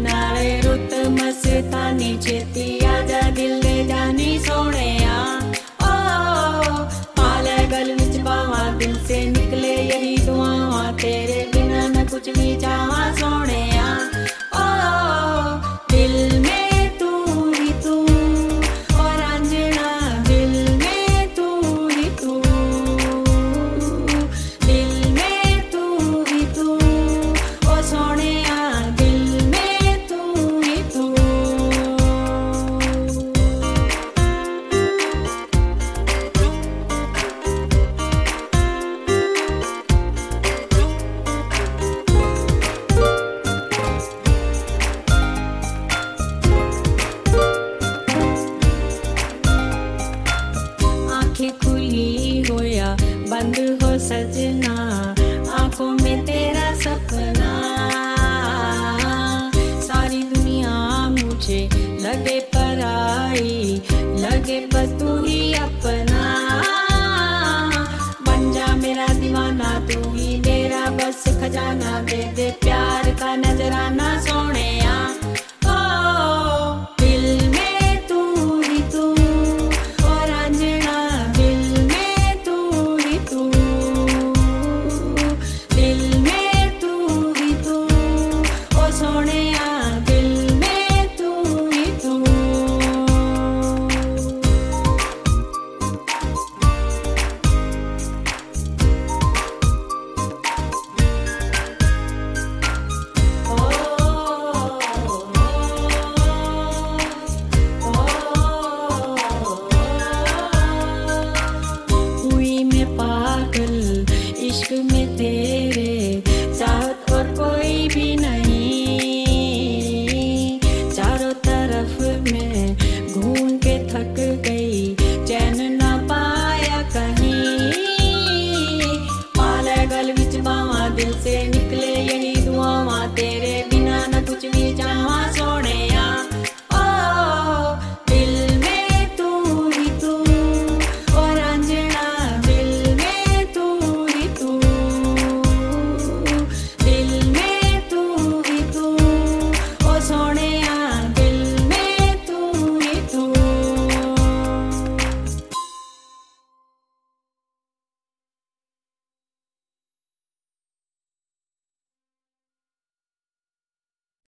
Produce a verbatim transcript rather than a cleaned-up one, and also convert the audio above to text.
नाले रुत मस्तानी छेती आजा दिल ले जानी सोने ओ पाले गल विच बावा दिल से निकले यही दुआवा तेरे बिना न कुछ भी चावा सोने ओ दिल में तू ही तू और अंजना दिल में तू ही तू दिल में तू ही तू ओ सोने दिल में तू ही तू आंखें खुली हो या बंद हो सजना आंखों में तेरा सपना सारी दुनिया मुझे लगे पराई लगे बस तू ही अपना बन जा मेरा दीवाना तू ही मेरा बस खजाना दे दे प्यार का नजराना